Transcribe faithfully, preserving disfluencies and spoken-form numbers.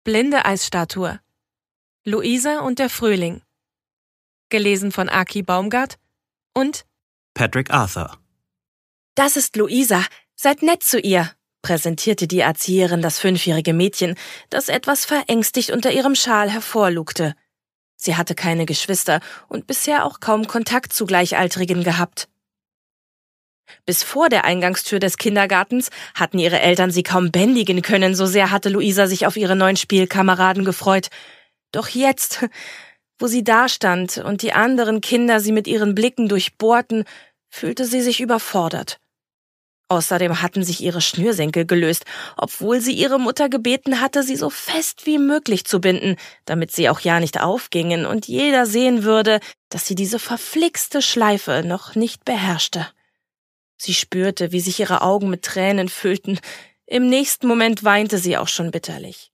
Blinde Eisstatue. Luisa und der Frühling. Gelesen von Aki Baumgart und Patrick Arthur. »Das ist Luisa. Seid nett zu ihr«, präsentierte die Erzieherin das fünfjährige Mädchen, das etwas verängstigt unter ihrem Schal hervorlugte. Sie hatte keine Geschwister und bisher auch kaum Kontakt zu Gleichaltrigen gehabt. Bis vor der Eingangstür des Kindergartens hatten ihre Eltern sie kaum bändigen können, so sehr hatte Luisa sich auf ihre neuen Spielkameraden gefreut. Doch jetzt, wo sie dastand und die anderen Kinder sie mit ihren Blicken durchbohrten, fühlte sie sich überfordert. Außerdem hatten sich ihre Schnürsenkel gelöst, obwohl sie ihre Mutter gebeten hatte, sie so fest wie möglich zu binden, damit sie auch ja nicht aufgingen und jeder sehen würde, dass sie diese verflixte Schleife noch nicht beherrschte. Sie spürte, wie sich ihre Augen mit Tränen füllten. Im nächsten Moment weinte sie auch schon bitterlich.